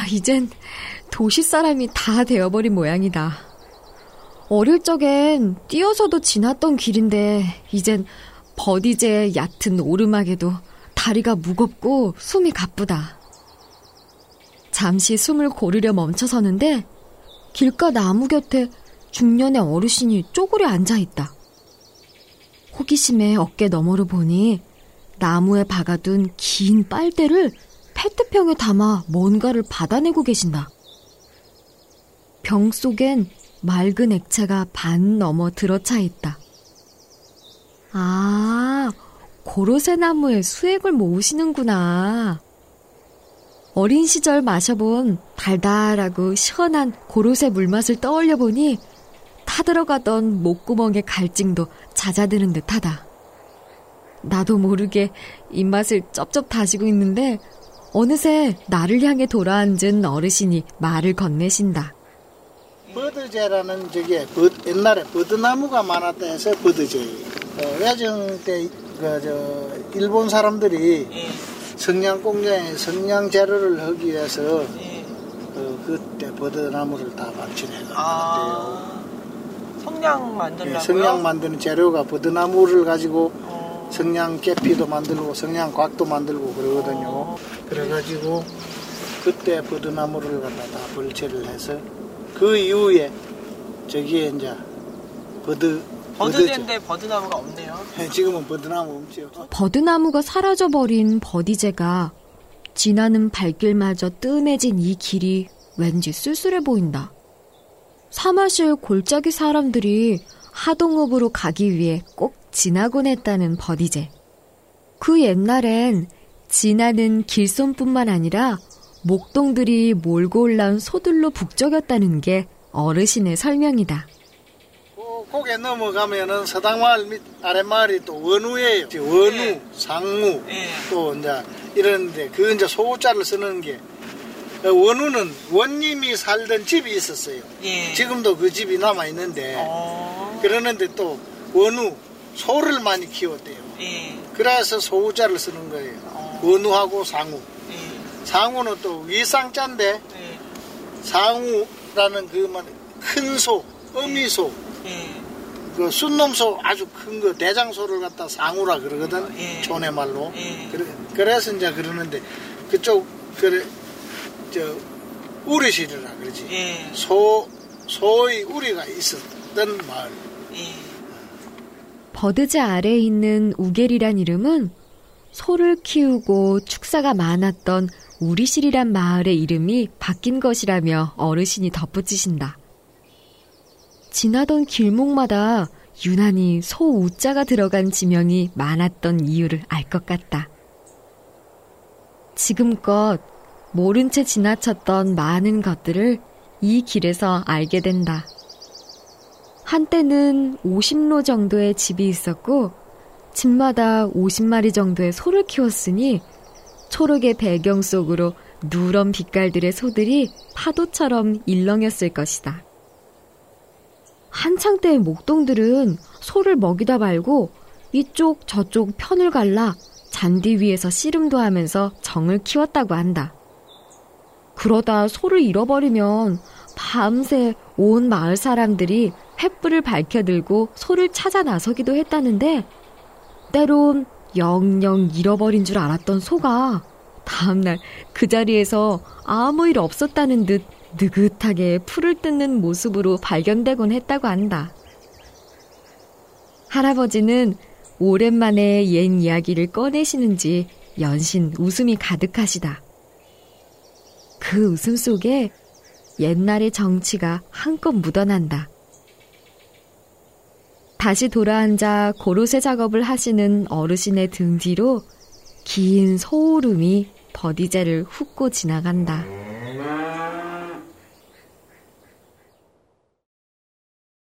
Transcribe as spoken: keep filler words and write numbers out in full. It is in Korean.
이젠 도시 사람이 다 되어버린 모양이다. 어릴 적엔 뛰어서도 지났던 길인데 이젠 버디제의 얕은 오르막에도 다리가 무겁고 숨이 가쁘다. 잠시 숨을 고르려 멈춰서는데 길가 나무 곁에 중년의 어르신이 쪼그려 앉아있다. 호기심에 어깨 너머로 보니 나무에 박아둔 긴 빨대를 페트병에 담아 뭔가를 받아내고 계신다. 병 속엔 맑은 액체가 반 넘어 들어차 있다. 아, 고로쇠나무에 수액을 모으시는구나. 어린 시절 마셔본 달달하고 시원한 고로쇠 물맛을 떠올려 보니 타들어가던 목구멍의 갈증도 잦아드는 듯하다. 나도 모르게 입맛을 쩝쩝 다시고 있는데 어느새 나를 향해 돌아앉은 어르신이 말을 건네신다. 버드제라는 저게 옛날에 버드나무가 많았다 해서 버드제예요. 어, 외정 때 그 저 일본 사람들이 예. 성냥 공장에 성냥 재료를 하기 위해서 예. 그 그때 버드나무를 다 발전해서 아, 성냥 만들라고요? 예, 성냥 만드는 재료가 버드나무를 가지고 어. 성냥 계피도 만들고 성냥 곽도 만들고 그러거든요. 어. 그래가지고 그때 버드나무를 갖다 다 벌채를 해서 그 이후에 저기에 이제 버드 버드제인데 버드나무가 없네요. 네, 지금은 버드나무 없죠. 버드나무가 사라져버린 버디제가 지나는 발길마저 뜸해진 이 길이 왠지 쓸쓸해 보인다. 사마실 골짜기 사람들이 하동읍으로 가기 위해 꼭 지나곤 했다는 버디제. 그 옛날엔 지나는 길손뿐만 아니라 목동들이 몰고 올라온 소들로 북적였다는 게 어르신의 설명이다. 고개 넘어가면은 서당마을 밑 아랫마을이 또 원우예요. 원우, 네. 상무, 네. 또 이제 이런데 그 이제 소자를 쓰는 게 원우는 원님이 살던 집이 있었어요. 네. 지금도 그 집이 남아 있는데 어... 그러는데 또 원우 소를 많이 키웠대요. 네. 그래서 소자를 쓰는 거예요. 어... 원우하고 상우. 네. 상우는 또 위상자인데 네. 상우라는 그만 큰 소, 어미소. 예. 그 순놈소 아주 큰 거 대장소를 갖다 상우라 그러거든. 예. 촌의 말로. 예. 그래, 그래서 이제 그러는데 그쪽 그래 저 우리실이라 그러지. 예. 소 소의 우리가 있었던 마을. 예. 버드제 아래에 있는 우겔이란 이름은 소를 키우고 축사가 많았던 우리실이란 마을의 이름이 바뀐 것이라며 어르신이 덧붙이신다. 지나던 길목마다 유난히 소 우자가 들어간 지명이 많았던 이유를 알 것 같다. 지금껏 모른 채 지나쳤던 많은 것들을 이 길에서 알게 된다. 한때는 오십 로 정도의 집이 있었고 집마다 오십 마리 정도의 소를 키웠으니 초록의 배경 속으로 누런 빛깔들의 소들이 파도처럼 일렁였을 것이다. 한창 때의 목동들은 소를 먹이다 말고 이쪽 저쪽 편을 갈라 잔디 위에서 씨름도 하면서 정을 키웠다고 한다. 그러다 소를 잃어버리면 밤새 온 마을 사람들이 횃불을 밝혀들고 소를 찾아 나서기도 했다는데 때론 영영 잃어버린 줄 알았던 소가 다음날 그 자리에서 아무 일 없었다는 듯 느긋하게 풀을 뜯는 모습으로 발견되곤 했다고 한다. 할아버지는 오랜만에 옛 이야기를 꺼내시는지 연신 웃음이 가득하시다. 그 웃음 속에 옛날의 정취가 한껏 묻어난다. 다시 돌아앉아 고로쇠 작업을 하시는 어르신의 등 뒤로 긴 소울음이 버디제를 훑고 지나간다.